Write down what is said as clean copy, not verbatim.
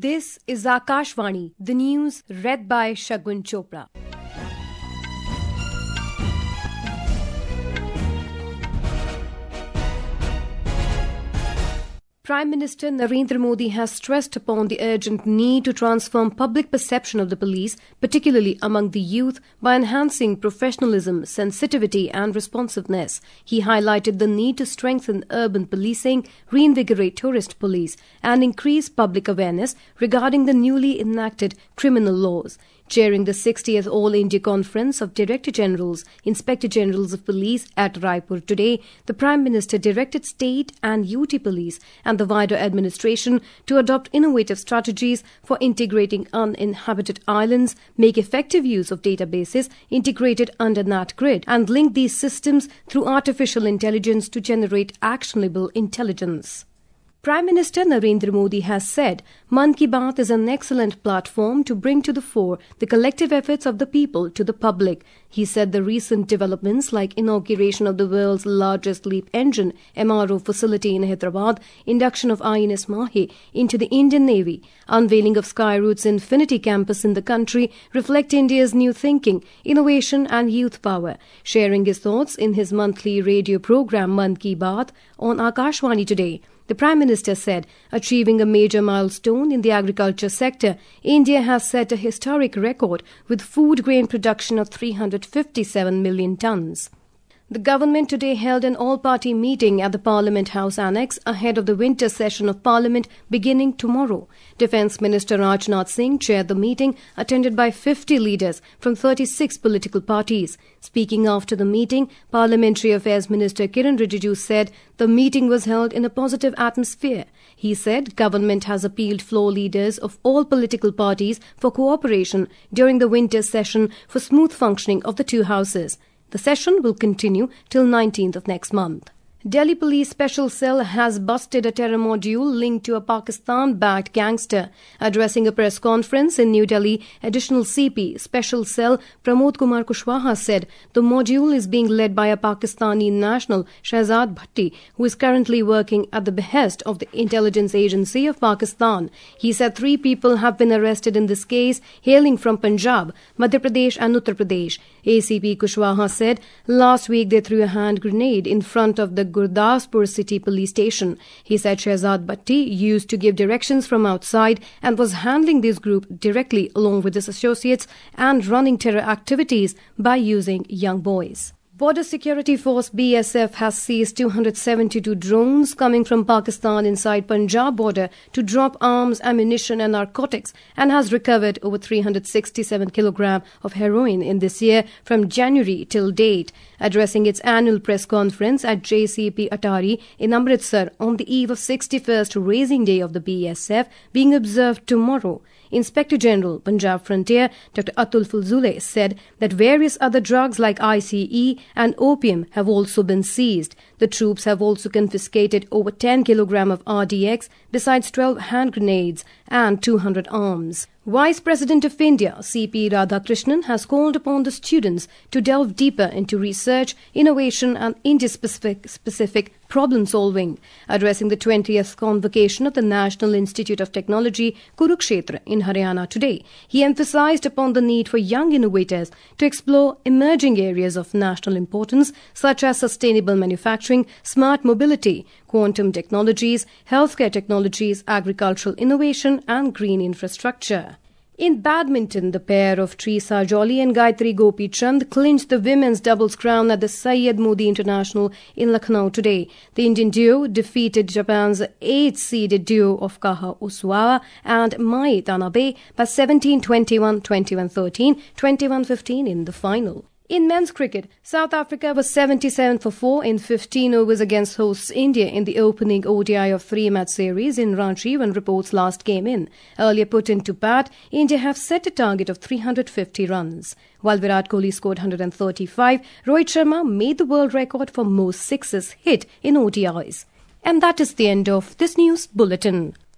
This is Akashvani, the news read by Shagun Chopra. Prime Minister Narendra Modi has stressed upon the urgent need to transform public perception of the police, particularly among the youth, by enhancing professionalism, sensitivity and responsiveness. He highlighted the need to strengthen urban policing, reinvigorate tourist police and increase public awareness regarding the newly enacted criminal laws. Chairing the 60th All India Conference of Director Generals, Inspector Generals of Police at Raipur today, the Prime Minister directed State and UT Police and the wider administration to adopt innovative strategies for integrating uninhabited islands, make effective use of databases integrated under NatGrid, and link these systems through artificial intelligence to generate actionable intelligence. Prime Minister Narendra Modi has said Mann Ki Baat is an excellent platform to bring to the fore the collective efforts of the people to the public. He said the recent developments like inauguration of the world's largest LEAP engine MRO facility in Hyderabad, induction of INS Mahe into the Indian Navy, unveiling of Skyroot's Infinity Campus in the country reflect India's new thinking, innovation and youth power. Sharing his thoughts in his monthly radio program Mann Ki Baat on Akashvani today, the Prime Minister said, achieving a major milestone in the agriculture sector, India has set a historic record with food grain production of 357 million tons. The government today held an all-party meeting at the Parliament House Annex ahead of the winter session of Parliament beginning tomorrow. Defence Minister Rajnath Singh chaired the meeting, attended by 50 leaders from 36 political parties. Speaking after the meeting, Parliamentary Affairs Minister Kiran Rijiju said the meeting was held in a positive atmosphere. He said government has appealed floor leaders of all political parties for cooperation during the winter session for smooth functioning of the two houses. The session will continue till 19th of next month. Delhi Police Special Cell has busted a terror module linked to a Pakistan-backed gangster. Addressing a press conference in New Delhi, Additional CP Special Cell Pramod Kumar Kushwaha said the module is being led by a Pakistani national, Shehzad Bhatti, who is currently working at the behest of the Intelligence Agency of Pakistan. He said 3 people have been arrested in this case, hailing from Punjab, Madhya Pradesh and Uttar Pradesh. ACP Kushwaha said last week they threw a hand grenade in front of the Gurdaspur City Police Station. He said Shehzad Bhatti used to give directions from outside and was handling this group directly along with his associates and running terror activities by using young boys. Border Security Force BSF has seized 272 drones coming from Pakistan inside Punjab border to drop arms, ammunition and narcotics, and has recovered over 367 kilograms of heroin in this year from January till date. Addressing its annual press conference at JCP Atari in Amritsar on the eve of 61st Raising Day of the BSF being observed tomorrow, Inspector General Punjab Frontier Dr. Atul Fulzule said that various other drugs like ICE and opium have also been seized. The troops have also confiscated over 10 kilograms of RDX besides 12 hand grenades and 200 arms. Vice President of India, C.P. Radhakrishnan, has called upon the students to delve deeper into research, innovation and India-specific problem-solving. Addressing the 20th convocation of the National Institute of Technology, Kurukshetra, in Haryana today, he emphasized upon the need for young innovators to explore emerging areas of national importance such as sustainable manufacturing, smart mobility, quantum technologies, healthcare technologies, agricultural innovation and green infrastructure. In badminton, the pair of Trisa Jolly and Gayatri Gopi Chand clinched the women's doubles crown at the Syed Modi International in Lucknow today. The Indian duo defeated Japan's 8th-seeded duo of Kaha Osawa and Mai Tanabe by 17-21, 21-13, 21-15 in the final. In men's cricket, South Africa was 77 for 4 in 15 overs against hosts India in the opening ODI of 3-match series in Ranchi when reports last came in. Earlier put into bat, India have set a target of 350 runs. While Virat Kohli scored 135, Rohit Sharma made the world record for most sixes hit in ODIs. And that is the end of this news bulletin.